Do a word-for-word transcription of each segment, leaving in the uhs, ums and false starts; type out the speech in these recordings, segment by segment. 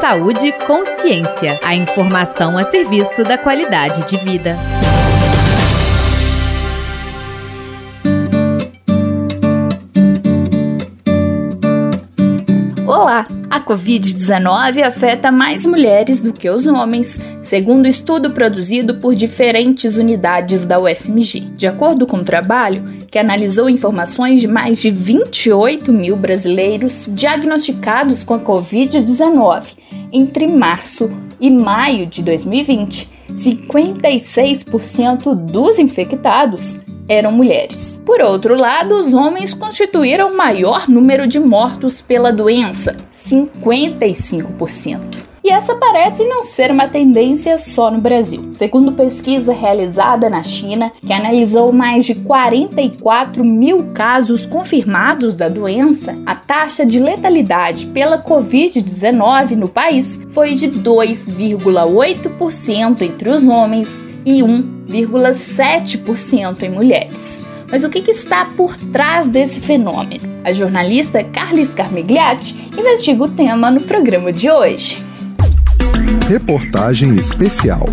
Saúde e consciência. A informação a serviço da qualidade de vida. Olá! A covid dezenove afeta mais mulheres do que os homens, segundo estudo produzido por diferentes unidades da U F M G. De acordo com o trabalho, que analisou informações de mais de vinte e oito mil brasileiros diagnosticados com a covid dezenove entre março e maio de dois mil e vinte, cinquenta e seis por cento dos infectados eram mulheres. Por outro lado, os homens constituíram o maior número de mortos pela doença, cinquenta e cinco por cento. E essa parece não ser uma tendência só no Brasil. Segundo pesquisa realizada na China, que analisou mais de quarenta e quatro mil casos confirmados da doença, a taxa de letalidade pela covid dezenove no país foi de dois vírgula oito por cento entre os homens e um vírgula sete por cento em mulheres. Mas o que está por trás desse fenômeno? A jornalista Carla Scarmigliati investiga o tema no programa de hoje. Reportagem especial.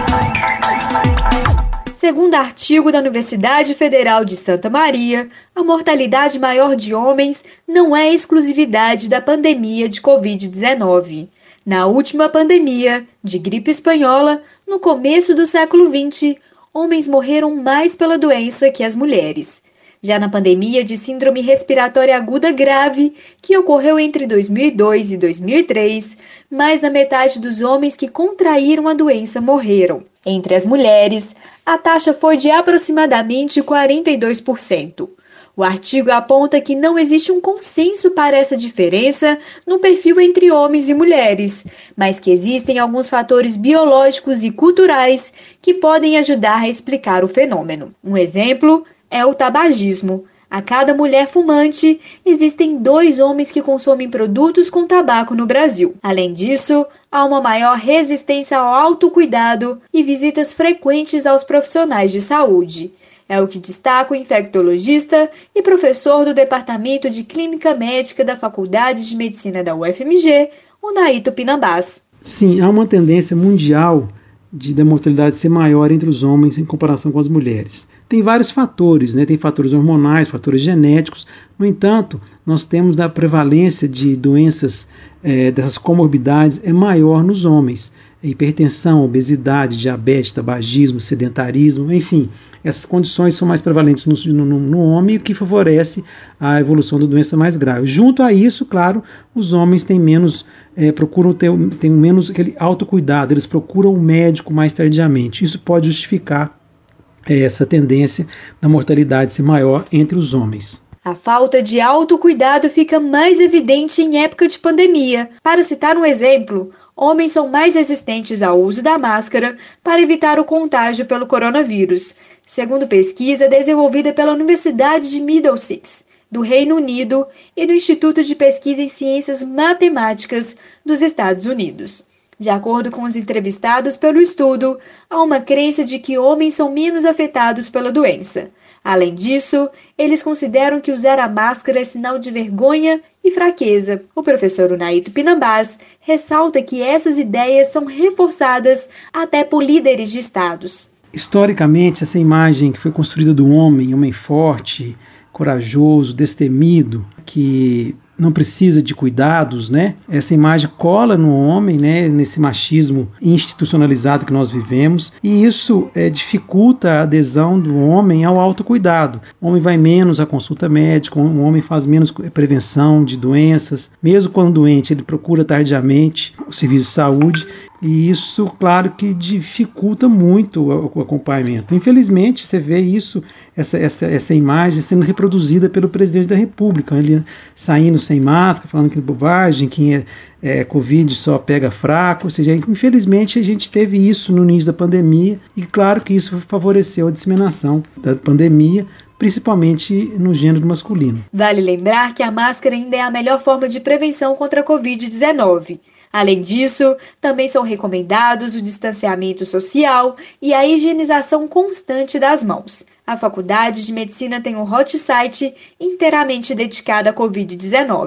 Segundo artigo da Universidade Federal de Santa Maria, a mortalidade maior de homens não é exclusividade da pandemia de covid dezenove. Na última pandemia de gripe espanhola, no começo do século vinte, homens morreram mais pela doença que as mulheres. Já na pandemia de síndrome respiratória aguda grave, que ocorreu entre dois mil e dois e dois mil e três, mais da metade dos homens que contraíram a doença morreram. Entre as mulheres, a taxa foi de aproximadamente quarenta e dois por cento. O artigo aponta que não existe um consenso para essa diferença no perfil entre homens e mulheres, mas que existem alguns fatores biológicos e culturais que podem ajudar a explicar o fenômeno. Um exemplo é o tabagismo. A cada mulher fumante, existem dois homens que consomem produtos com tabaco no Brasil. Além disso, há uma maior resistência ao autocuidado e visitas frequentes aos profissionais de saúde. É o que destaca o infectologista e professor do Departamento de Clínica Médica da Faculdade de Medicina da U F M G, o Naí Tupinambás. Sim, há uma tendência mundial de da mortalidade ser maior entre os homens em comparação com as mulheres. Tem vários fatores, né? Tem fatores hormonais, fatores genéticos. No entanto, nós temos a prevalência de doenças, é, dessas comorbidades é maior nos homens. Hipertensão, obesidade, diabetes, tabagismo, sedentarismo, enfim, essas condições são mais prevalentes no, no, no homem, o que favorece a evolução da doença mais grave. Junto a isso, claro, os homens têm menos, é, procuram ter, ter menos aquele autocuidado, eles procuram o médico mais tardiamente. Isso pode justificar é, essa tendência da mortalidade ser maior entre os homens. A falta de autocuidado fica mais evidente em época de pandemia. Para citar um exemplo, homens são mais resistentes ao uso da máscara para evitar o contágio pelo coronavírus, segundo pesquisa desenvolvida pela Universidade de Middlesex, do Reino Unido, e do Instituto de Pesquisa em Ciências Matemáticas dos Estados Unidos. De acordo com os entrevistados pelo estudo, há uma crença de que homens são menos afetados pela doença. Além disso, eles consideram que usar a máscara é sinal de vergonha e fraqueza. O professor Naí Tupinambás ressalta que essas ideias são reforçadas até por líderes de estados. Historicamente, essa imagem que foi construída do homem, homem forte, corajoso, destemido, que não precisa de cuidados, né? Essa imagem cola no homem, né? Nesse machismo institucionalizado que nós vivemos, e isso é, dificulta a adesão do homem ao autocuidado. O homem vai menos à consulta médica, o homem faz menos prevenção de doenças, mesmo quando doente ele procura tardiamente o serviço de saúde, e isso, claro, que dificulta muito o acompanhamento. Infelizmente, você vê isso, essa, essa, essa imagem sendo reproduzida pelo presidente da República, ele saindo sem máscara, falando que é bobagem, que é, é, Covid só pega fraco. Ou seja, infelizmente a gente teve isso no início da pandemia, e claro que isso favoreceu a disseminação da pandemia, principalmente no gênero masculino. Vale lembrar que a máscara ainda é a melhor forma de prevenção contra a covid dezenove. Além disso, também são recomendados o distanciamento social e a higienização constante das mãos. A Faculdade de Medicina tem um hot site inteiramente dedicado à covid dezenove,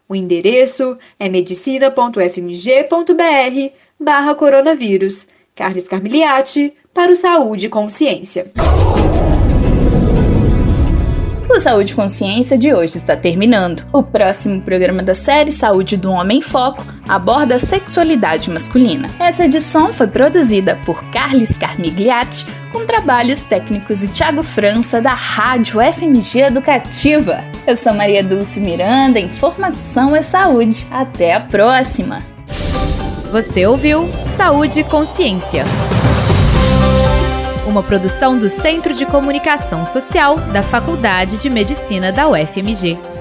O endereço é medicina ponto f m g ponto b r barra coronavírus. Carles Carmigliati, para o Saúde e Consciência. O Saúde e Consciência de hoje está terminando. O próximo programa da série Saúde do Homem em Foco aborda a sexualidade masculina. Essa edição foi produzida por Carles Carmigliati, com trabalhos técnicos de Thiago França, da Rádio F M G Educativa. Eu sou Maria Dulce Miranda, Informação é Saúde. Até a próxima! Você ouviu Saúde e Consciência, uma produção do Centro de Comunicação Social da Faculdade de Medicina da U F M G.